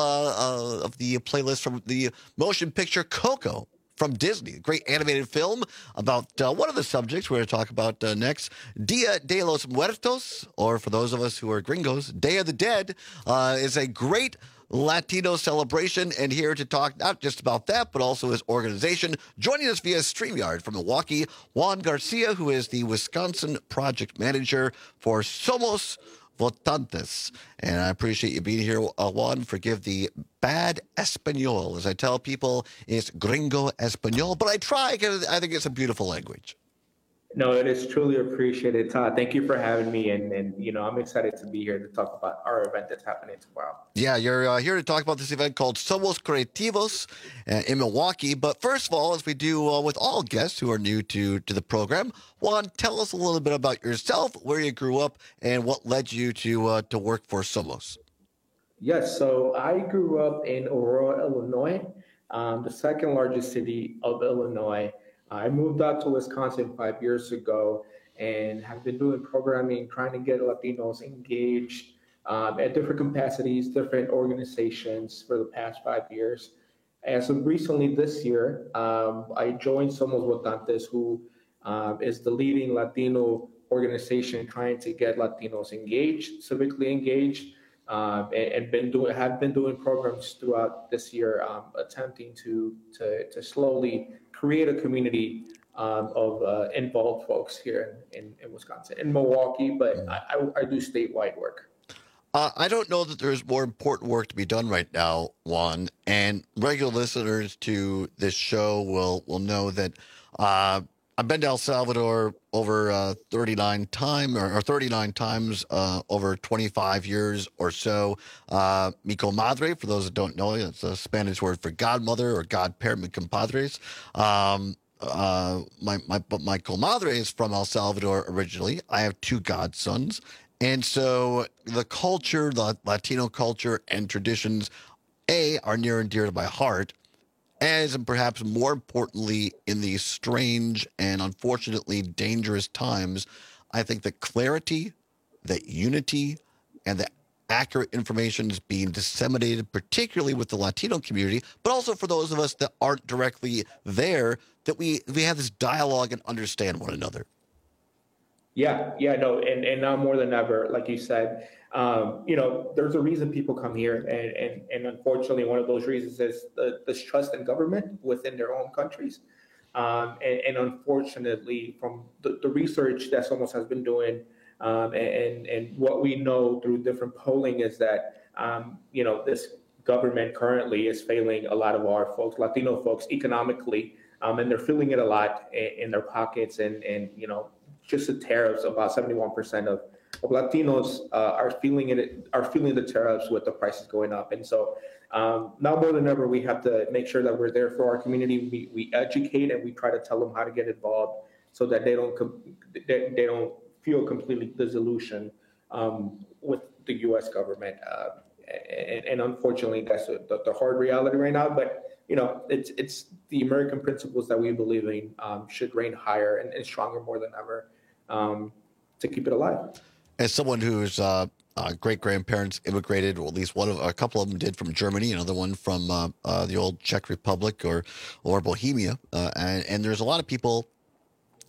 of the playlist from the motion picture Coco from Disney, a great animated film about one of the subjects we're going to talk about next, Dia de los Muertos, or for those of us who are gringos, Day of the Dead, is a great Latino celebration, and here to talk not just about that, but also his organization. Joining us via StreamYard from Milwaukee, Juan Garcia, who is the Wisconsin project manager for Somos Votantes. And I appreciate you being here, Juan. Forgive the bad Espanol. As I tell people, it's gringo Espanol, but I try because I think it's a beautiful language. No, it is truly appreciated, Todd. Thank you for having me, and you know, I'm excited to be here to talk about our event that's happening tomorrow. Yeah, you're here to talk about this event called Somos Creativos in Milwaukee. But first of all, as we do with all guests who are new to the program, Juan, tell us a little bit about yourself, where you grew up, and what led you to work for Somos. Yes, so I grew up in Aurora, Illinois, the second largest city of Illinois. I moved out to Wisconsin 5 years ago and have been doing programming, trying to get Latinos engaged at different capacities, different organizations for the past 5 years. As of recently this year, I joined Somos Votantes, who is the leading Latino organization trying to get Latinos engaged, civically engaged, and have been doing programs throughout this year, attempting to slowly create a community of involved folks here in Wisconsin, in Milwaukee, but I do statewide work. I don't know that there's more important work to be done right now, Juan, and regular listeners to this show will know that I've been to El Salvador over 39 times over 25 years or so. Mi comadre, for those that don't know, it's a Spanish word for godmother or godparent, mi compadres. My comadre is from El Salvador originally. I have 2 godsons. And so the culture, the Latino culture and traditions, are near and dear to my heart. As, and perhaps more importantly, in these strange and unfortunately dangerous times, I think that clarity, that unity, and that accurate information is being disseminated, particularly with the Latino community, but also for those of us that aren't directly there, that we have this dialogue and understand one another. Yeah, no, and now more than ever, like you said, there's a reason people come here, and unfortunately, one of those reasons is this trust in government within their own countries, and unfortunately, from the research that Somos has been doing, and what we know through different polling is that this government currently is failing a lot of our folks, Latino folks, economically, and they're feeling it a lot in their pockets, and just the tariffs. About 71% of Latinos are feeling the tariffs with the prices going up, and so now more than ever, we have to make sure that we're there for our community. We educate and we try to tell them how to get involved, so that they don't feel completely disillusioned with the U.S. government. And unfortunately, that's the hard reality right now. But it's the American principles that we believe in should reign higher and stronger more than ever to keep it alive. As someone whose great-grandparents immigrated, or at least a couple of them did, from Germany, another one from the old Czech Republic or Bohemia, and there's a lot of people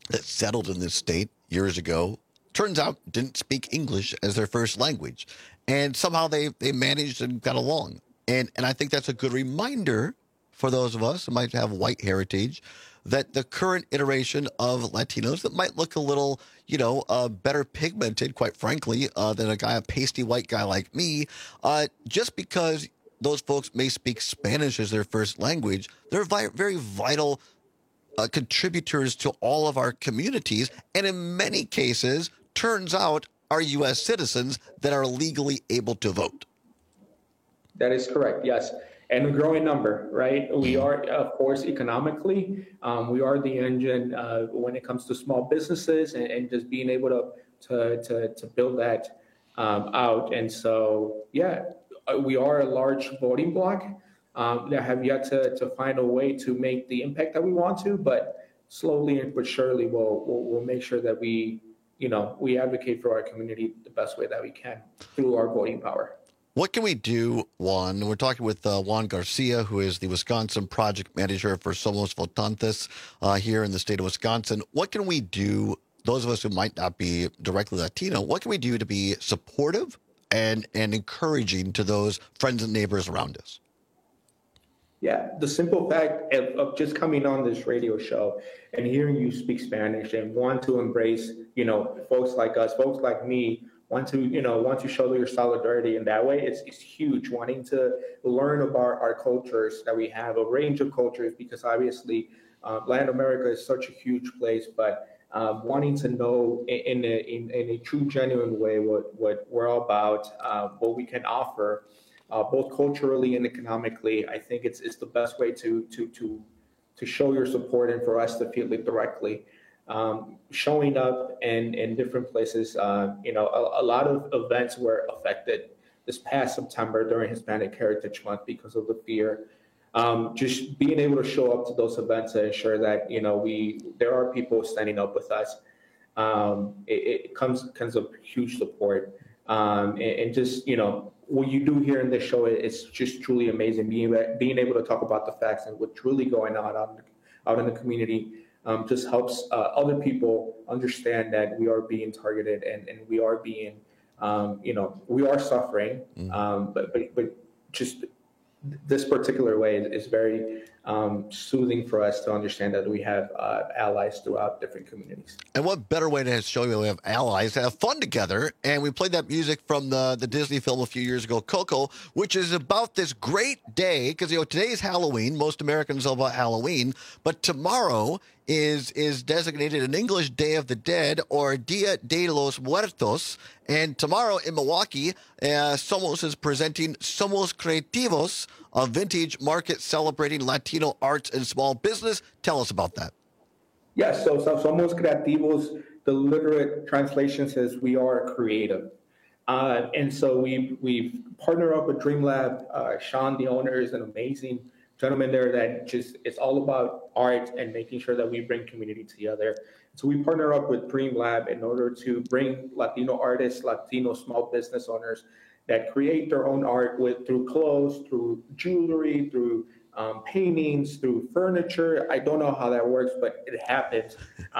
that settled in this state years ago, turns out didn't speak English as their first language. And somehow they managed and got along. And I think that's a good reminder for those of us who might have white heritage that the current iteration of Latinos that might look a little, better pigmented, quite frankly, than a pasty white guy like me, just because those folks may speak Spanish as their first language, they're very vital contributors to all of our communities. And in many cases, turns out, are U.S. citizens that are legally able to vote. That is correct, yes. And a growing number, right? We are, of course, economically, we are the engine when it comes to small businesses and just being able to build that out. And so, we are a large voting bloc that have yet to find a way to make the impact that we want to, but slowly but surely we'll make sure that we advocate for our community the best way that we can through our voting power. What can we do, Juan? We're talking with Juan Garcia, who is the Wisconsin project manager for Somos Votantes here in the state of Wisconsin. What can we do, those of us who might not be directly Latino, what can we do to be supportive and encouraging to those friends and neighbors around us? Yeah, the simple fact of just coming on this radio show and hearing you speak Spanish and want to embrace, folks like us, folks like me, want to show your solidarity in that way, it's huge. Wanting to learn about our cultures, that we have a range of cultures, because obviously Latin America is such a huge place, but wanting to know in a true, genuine way what we're all about, what we can offer, both culturally and economically. I think it's the best way to show your support and for us to feel it directly. Showing up in different places, a lot of events were affected this past September during Hispanic Heritage Month because of the fear. Just being able to show up to those events and ensure that there are people standing up with us. It comes of huge support, and just what you do here in this show, it's just truly amazing. Being able to talk about the facts and what's really going on out in the community. Just helps other people understand that we are being targeted and we are being, we are suffering, but just this particular way is very soothing for us to understand that we have allies throughout different communities. And what better way to show you we have allies, to have fun together. And we played that music from the Disney film a few years ago, Coco, which is about this great day, because today is Halloween. Most Americans know about Halloween, but tomorrow is designated an English Day of the Dead, or Dia de los Muertos. And tomorrow in Milwaukee, Somos is presenting Somos Creativos, a vintage market celebrating Latino arts and small business. Tell us about that. Yes, so Somos Creativos, the literate translation says we are creative. And so we've partnered up with Dream Lab. Sean, the owner, is an amazing gentleman there that just, it's all about art and making sure that we bring community together. So we partner up with Dream Lab in order to bring Latino artists, Latino small business owners that create their own art through clothes, through jewelry, through paintings, through furniture. I don't know how that works, but it happens.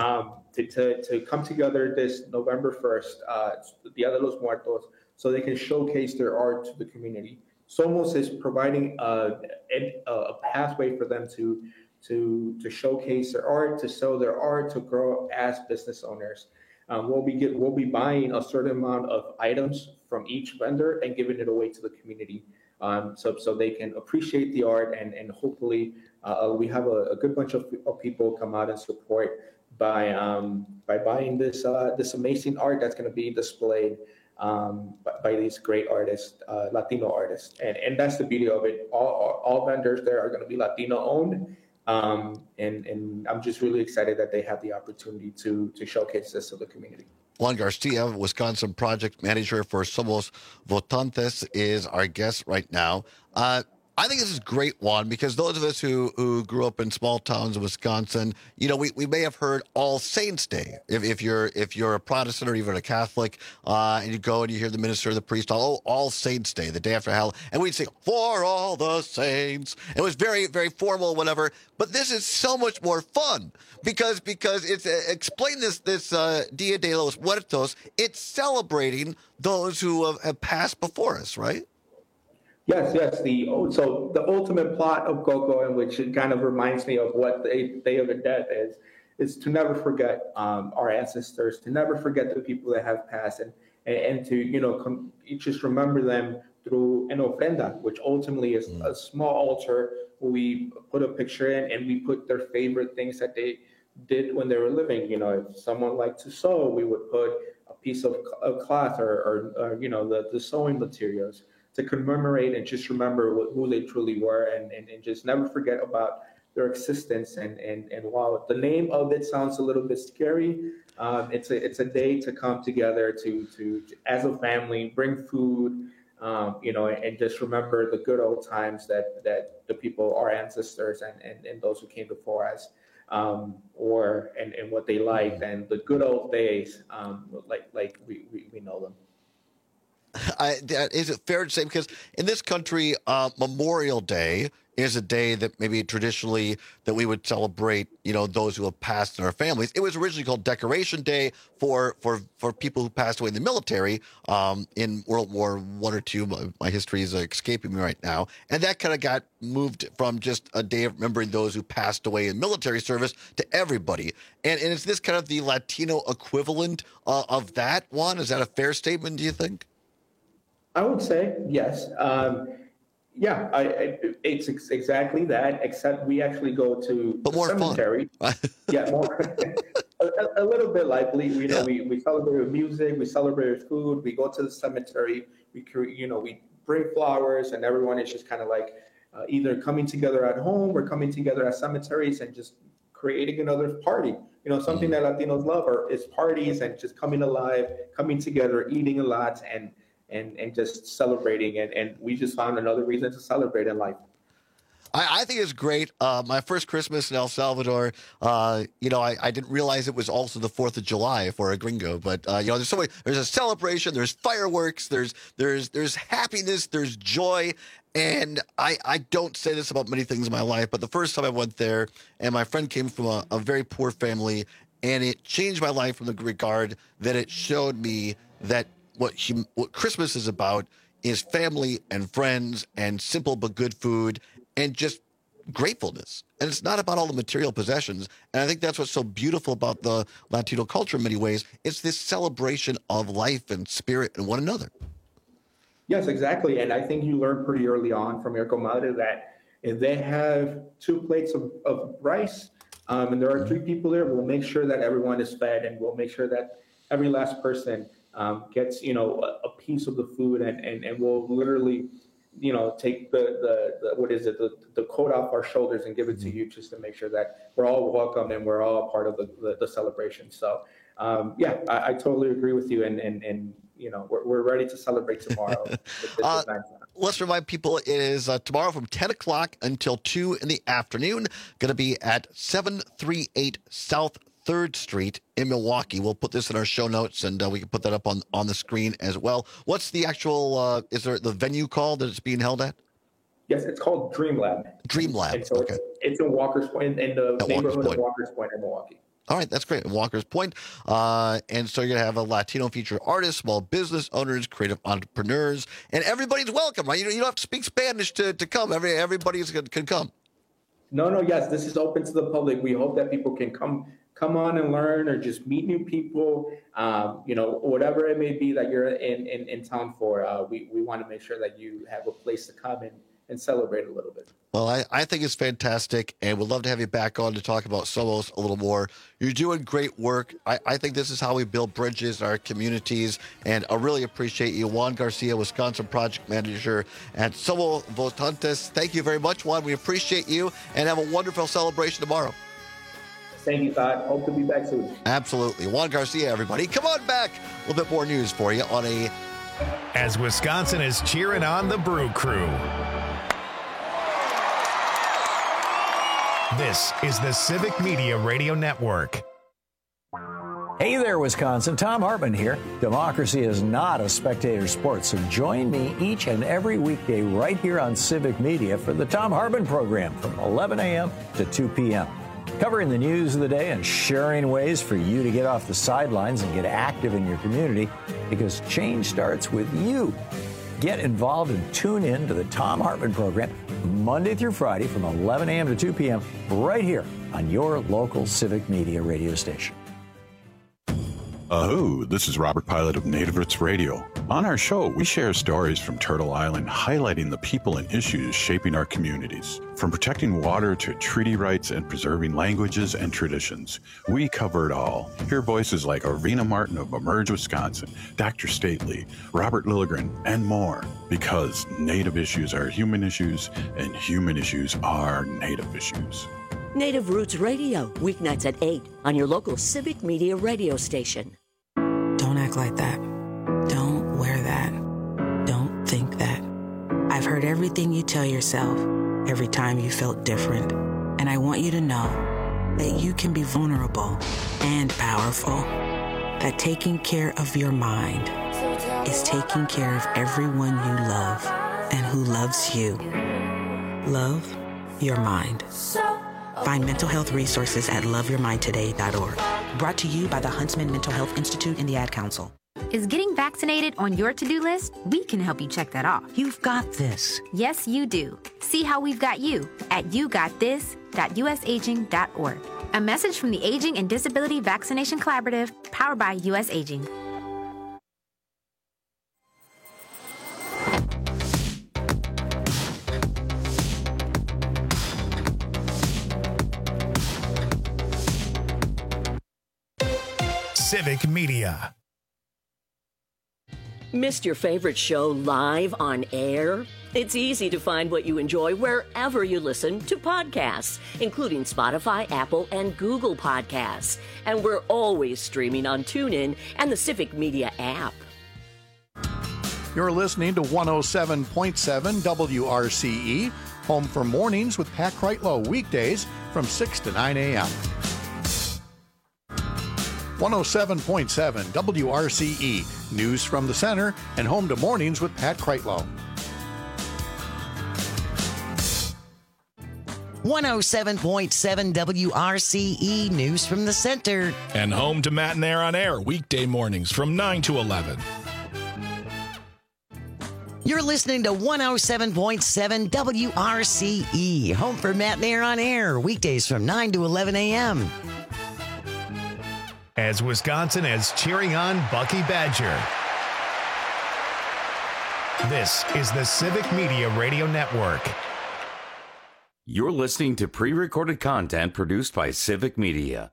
To come together this November 1st, Dia de los Muertos, so they can showcase their art to the community. Somos is providing a pathway for them to showcase their art, to sell their art, to grow as business owners. We'll be buying a certain amount of items from each vendor and giving it away to the community, so they can appreciate the art and hopefully we have a good bunch of people come out and support by buying this amazing art that's going to be displayed by these great artists, Latino artists, and that's the beauty of it. All vendors there are going to be Latino owned, and I'm just really excited that they have the opportunity to showcase this to the community. Juan Garcia, Wisconsin project manager for Somos Votantes, is our guest right now. I think this is a great one because those of us who grew up in small towns in Wisconsin, we may have heard All Saints Day. If you're a Protestant or even a Catholic, and you go and you hear the minister or the priest, All Saints Day, the day after Halloween, and we'd sing For All the Saints. It was very, very formal, whatever. But this is so much more fun because it's explain this Dia de los Muertos. It's celebrating those who have passed before us, right? Yes. So the ultimate plot of Coco, in which it kind of reminds me of what the Day of the Dead is to never forget our ancestors, to never forget the people that have passed, and to just remember them through an ofrenda, which ultimately is a small altar where we put a picture in and we put their favorite things that they did when they were living. If someone liked to sew, we would put a piece of cloth or the sewing materials to commemorate and just remember who they truly were and just never forget about their existence. And while the name of it sounds a little bit scary, it's a day to come together to as a family, bring food, and just remember the good old times that the people, our ancestors and those who came before us, and what they liked, and the good old days, like we know them. Is it fair to say, because in this country, Memorial Day is a day that maybe traditionally that we would celebrate, those who have passed in our families. It was originally called Decoration Day for people who passed away in the military in World War I or II. My history is escaping me right now. And that kind of got moved from just a day of remembering those who passed away in military service to everybody. And is this kind of the Latino equivalent of that one? Is that a fair statement, do you think? I would say yes. It's exactly that, except we actually go to the cemetery. Yeah, more a little bit lively. We celebrate with music, we celebrate with food, we go to the cemetery, we bring flowers, and everyone is just kind of like either coming together at home or coming together at cemeteries and just creating another party. Something that Latinos love is parties and just coming alive, coming together, eating a lot, and just celebrating, and we just found another reason to celebrate in life. I think it's great. My first Christmas in El Salvador, I didn't realize it was also the 4th of July for a gringo. But there's there's a celebration, there's fireworks, there's happiness, there's joy. And I don't say this about many things in my life, but the first time I went there, and my friend came from a very poor family, and it changed my life from the regard that it showed me that what Christmas is about is family and friends and simple but good food and just gratefulness. And it's not about all the material possessions. And I think that's what's so beautiful about the Latino culture in many ways. It's this celebration of life and spirit and one another. Yes, exactly. And I think you learned pretty early on from your comadre that if they have 2 plates of rice and there are 3 people there, we'll make sure that everyone is fed, and we'll make sure that every last person gets a piece of the food, and we'll literally take the coat off our shoulders and give it to you, just to make sure that we're all welcome and we're all a part of the celebration. So I totally agree with you, and we're ready to celebrate tomorrow. Let's remind people it is tomorrow from 10 o'clock until 2 in the afternoon. Going to be at 738 South 3rd Street in Milwaukee. We'll put this in our show notes, and we can put that up on the screen as well. What's the actual, is there the venue called that it's being held at? Yes, it's called Dream Lab. Dream Lab, and so okay. It's in Walker's Point, in the neighborhood of Walker's Point in Milwaukee. All right, that's great. Walker's Point. And so you're going to have a Latino featured artists, small business owners, creative entrepreneurs, and everybody's welcome, right? You don't have to speak Spanish to come. Everybody can come. No, yes, this is open to the public. We hope that people can come on and learn, or just meet new people, whatever it may be that you're in town for. We want to make sure that you have a place to come and celebrate a little bit. Well, I think it's fantastic, and would love to have you back on to talk about Somos a little more. You're doing great work. I think this is how we build bridges in our communities, and I really appreciate you. Juan Garcia, Wisconsin Project Manager at Somos Votantes. Thank you very much, Juan. We appreciate you, and have a wonderful celebration tomorrow. Thank you, Todd. Hope to be back soon. Absolutely. Juan Garcia, everybody. Come on back. A little bit more news for you on as Wisconsin is cheering on the Brew Crew. This is the Civic Media Radio Network. Hey there, Wisconsin. Tom Hartman here. Democracy is not a spectator sport, so join me each and every weekday right here on Civic Media for the Tom Hartman program from 11 a.m. to 2 p.m. Covering the news of the day and sharing ways for you to get off the sidelines and get active in your community, because change starts with you. Get involved and tune in to the Tom Hartman program Monday through Friday from 11 a.m. to 2 p.m. right here on your local Civic Media radio station. This is Robert Pilot of Native Roots Radio. On our show, we share stories from Turtle Island highlighting the people and issues shaping our communities. From protecting water to treaty rights and preserving languages and traditions, we cover it all. Hear voices like Arvina Martin of Emerge, Wisconsin, Dr. Stately, Robert Lilligren, and more. Because Native issues are human issues, and human issues are Native issues. Native Roots Radio, weeknights at 8 on your local Civic Media radio station. Don't act like that. Don't wear that. Don't think that. I've heard everything you tell yourself every time you felt different. And I want you to know that you can be vulnerable and powerful. That taking care of your mind is taking care of everyone you love and who loves you. Love your mind. Find mental health resources at loveyourmindtoday.org. Brought to you by the Huntsman Mental Health Institute and the Ad Council. Is getting vaccinated on your to-do list? We can help you check that off. You've got this. Yes, you do. See how we've got you at yougotthis.usaging.org. A message from the Aging and Disability Vaccination Collaborative, powered by U.S. Aging. Civic Media. Missed your favorite show live on air? It's easy to find what you enjoy wherever you listen to podcasts, including Spotify, Apple, and Google Podcasts. And we're always streaming on TuneIn and the Civic Media app. You're listening to 107.7 WRCE, home for mornings with Pat Kreitlow, weekdays from 6 to 9 a.m. 107.7 WRCE, news from the center, and home to mornings with Pat Kreitlow. 107.7 WRCE, news from the center. And home to Matt and Air on Air, weekday mornings from 9 to 11. You're listening to 107.7 WRCE, home for Matt and Air on Air, weekdays from 9 to 11 a.m. As Wisconsin is cheering on Bucky Badger. This is the Civic Media Radio Network. You're listening to pre-recorded content produced by Civic Media.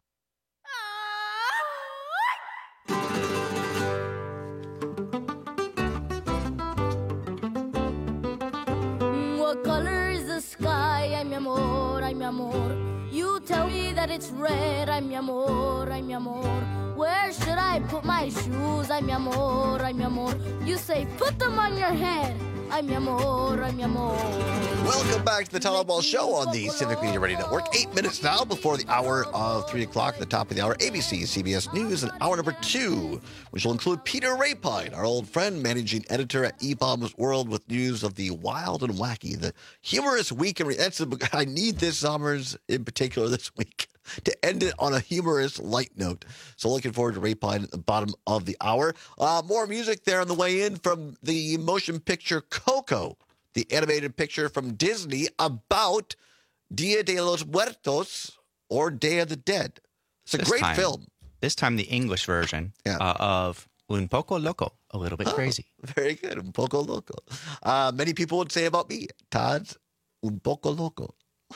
What color is the sky? Ay, mi amor, ay, mi amor. You tell me that it's red. Ay, mi amor, ay, mi amor. Where should I put my shoes? Ay, mi amor, ay, mi amor. You say put them on your head. Ay, mi amor, ay, mi amor. Welcome back to the Tyler Ball Show on the Civic Media Radio Network. 8 minutes now before the hour of 3 o'clock, at the top of the hour, ABC, CBS News, and hour number 2, which will include Peter Rapine, our old friend, managing editor at eBaum's World, with news of the wild and wacky, the humorous week. I need this Summers in particular this week to end it on a humorous light note. So looking forward to Rapine at the bottom of the hour. More music there on the way in from the motion picture Coco, the animated picture from Disney about Dia de los Muertos, or Day of the Dead. It's a great film. This time the English version of Un Poco Loco, a little bit crazy. Very good, Un Poco Loco. Many people would say about me, Todd's Un Poco Loco.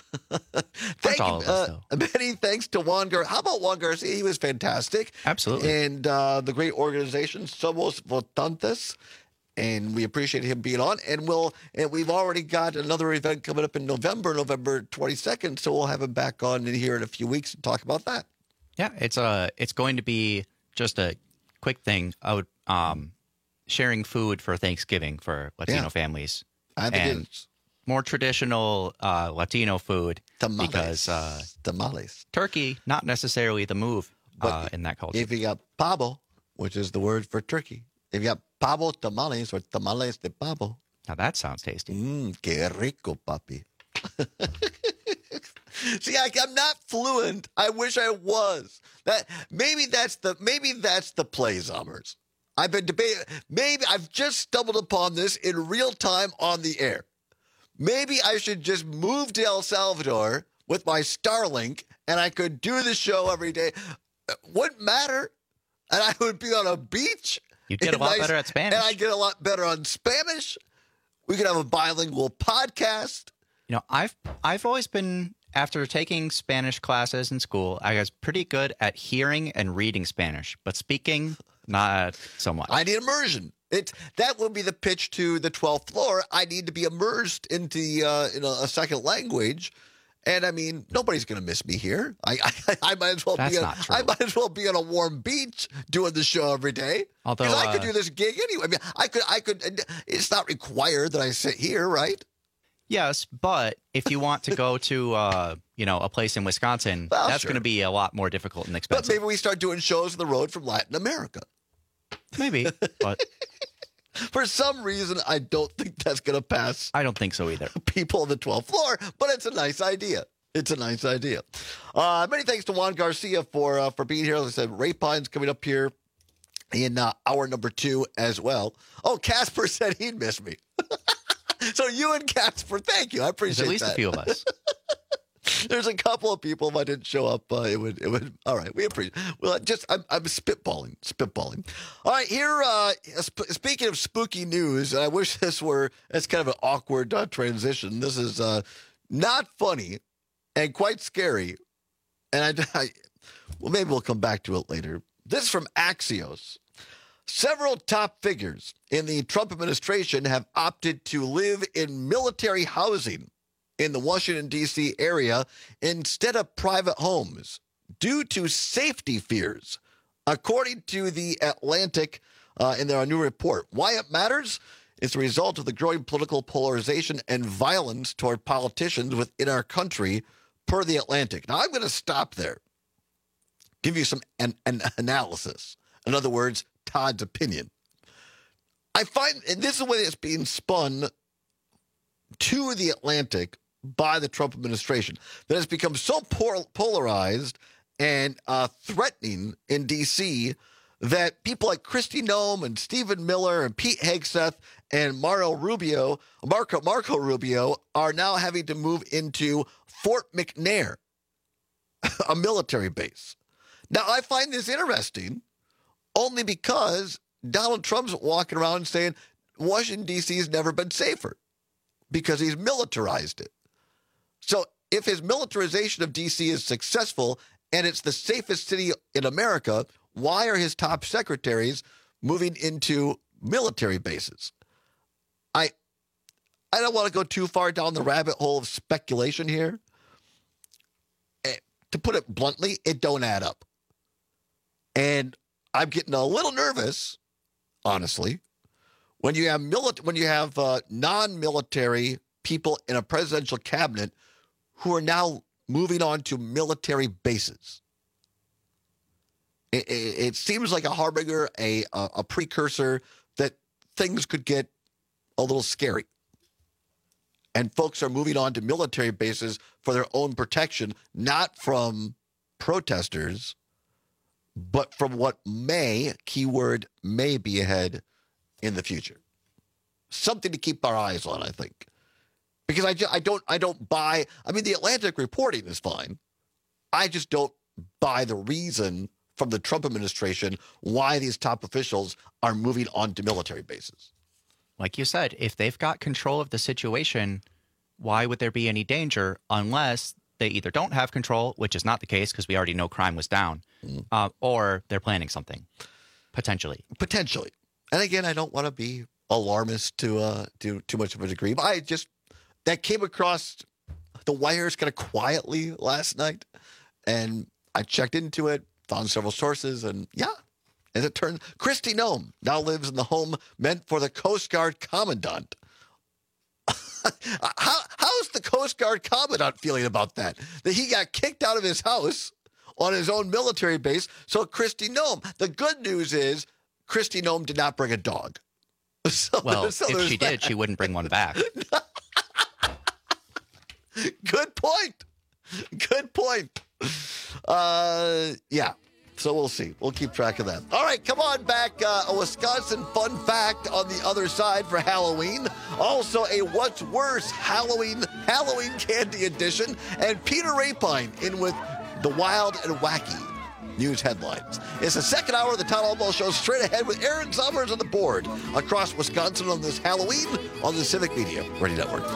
Many thanks to Juan Garcia. How about Juan Garcia? He was fantastic. Absolutely. And the great organization, Somos Votantes. And we appreciate him being on. And we've already got another event coming up in November 22nd. So we'll have him back on in here in a few weeks and talk about that. Yeah, it's going to be just a quick thing. Sharing food for Thanksgiving for Latino families. I think it is. more traditional Latino food. Tamales. Because tamales. Turkey, not necessarily the move in that culture. If you got pavo, which is the word for turkey, if you got pavo tamales or tamales de pavo. Now that sounds tasty. Que rico, papi. See, I'm not fluent. I wish I was. Maybe that's the play, Zommers. I've been debating. Maybe I've just stumbled upon this in real time on the air. Maybe I should just move to El Salvador with my Starlink, and I could do the show every day. Wouldn't matter, and I would be on a beach. You'd get a lot better at Spanish, and I get a lot better on Spanish. We could have a bilingual podcast. You know, I've always been, after taking Spanish classes in school, I was pretty good at hearing and reading Spanish, but speaking, not so much. I need immersion. That would be the pitch to the 12th floor. I need to be immersed into a second language. And I mean, nobody's going to miss me here. I might as well I might as well be on a warm beach doing the show every day. Although I could do this gig anyway. I mean, I could. It's not required that I sit here, right? Yes, but if you want to go to a place in Wisconsin, that's going to be a lot more difficult and expensive. But maybe we start doing shows on the road from Latin America. Maybe, but for some reason, I don't think that's going to pass. I don't think so either. People on the 12th floor, but it's a nice idea. It's a nice idea. Many thanks to Juan Garcia for being here. As I said, Ray Pine's coming up here in hour number 2 as well. Oh, Casper said he'd miss me. So you and Casper, thank you. I appreciate that. There's at least a few of us. There's a couple of people. If I didn't show up, it would. All right, we appreciate. Well, I'm spitballing. All right, here. Speaking of spooky news, and I wish it's kind of an awkward transition. This is not funny and quite scary, and well, maybe we'll come back to it later. This is from Axios. Several top figures in the Trump administration have opted to live in military housing in the Washington, D.C. area instead of private homes due to safety fears, according to The Atlantic in their new report. Why it matters? It's a result of the growing political polarization and violence toward politicians within our country, per The Atlantic. Now, I'm going to stop there, give you some an analysis. In other words, Todd's opinion. I find, and this is the way it's being spun to The Atlantic by the Trump administration, that has become so polarized and threatening in D.C. that people like Kristi Noem and Stephen Miller and Pete Hegseth and Marco Rubio are now having to move into Fort McNair, a military base. Now, I find this interesting only because Donald Trump's walking around saying Washington, D.C. has never been safer because he's militarized it. So if his militarization of D.C. is successful and it's the safest city in America, why are his top secretaries moving into military bases? I don't want to go too far down the rabbit hole of speculation here. To put it bluntly, it don't add up. And I'm getting a little nervous, honestly, when you have non-military people in a presidential cabinet who are now moving on to military bases. It seems like a harbinger, a precursor that things could get a little scary. And folks are moving on to military bases for their own protection, not from protesters, but from what keyword may be ahead in the future. Something to keep our eyes on, I think. Because I don't buy, I mean, the Atlantic reporting is fine. I just don't buy the reason from the Trump administration why these top officials are moving on to military bases. Like you said, if they've got control of the situation, why would there be any danger unless they either don't have control, which is not the case because we already know crime was down, or they're planning something, potentially. Potentially. And again, I don't want to be alarmist to too much of a degree, but that came across the wires kind of quietly last night, and I checked into it, found several sources, and as it turns, Kristi Noem now lives in the home meant for the Coast Guard commandant. How's the Coast Guard commandant feeling about that? That he got kicked out of his house on his own military base. So Kristi Noem. The good news is Kristi Noem did not bring a dog. If she did, she wouldn't bring one back. Good point. Yeah. So we'll see. We'll keep track of that. All right, come on back. A Wisconsin fun fact on the other side for Halloween. Also a What's Worse Halloween candy edition. And Peter Rapine in with the wild and wacky news headlines. It's the second hour of the Town Hall Ball Show, straight ahead with Aaron Summers on the board across Wisconsin on this Halloween on the Civic Media Radio Network.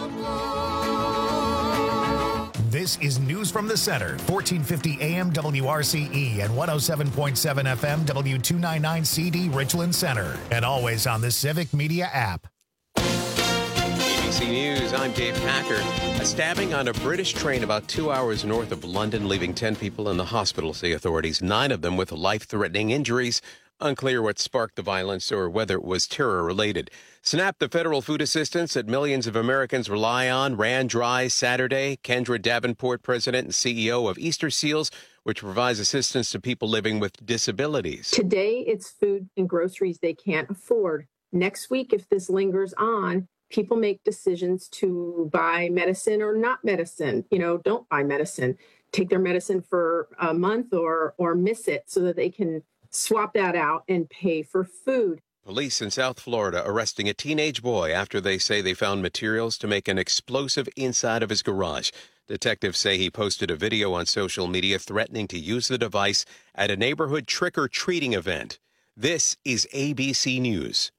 This is News from the Center, 1450 AM WRCE and 107.7 FM W299CD Richland Center, and always on the Civic Media app. ABC News, I'm Dave Packard. A stabbing on a British train about 2 hours north of London, leaving 10 people in the hospital, say authorities, 9 of them with life-threatening injuries. Unclear what sparked the violence or whether it was terror-related. SNAP, the federal food assistance that millions of Americans rely on, ran dry Saturday. Kendra Davenport, president and CEO of Easter Seals, which provides assistance to people living with disabilities. Today, it's food and groceries they can't afford. Next week, if this lingers on, people make decisions to buy medicine or not medicine. Don't buy medicine. Take their medicine for a month or miss it so that they can swap that out and pay for food. Police in South Florida arresting a teenage boy after they say they found materials to make an explosive inside of his garage. Detectives say he posted a video on social media threatening to use the device at a neighborhood trick-or-treating event. This is ABC News.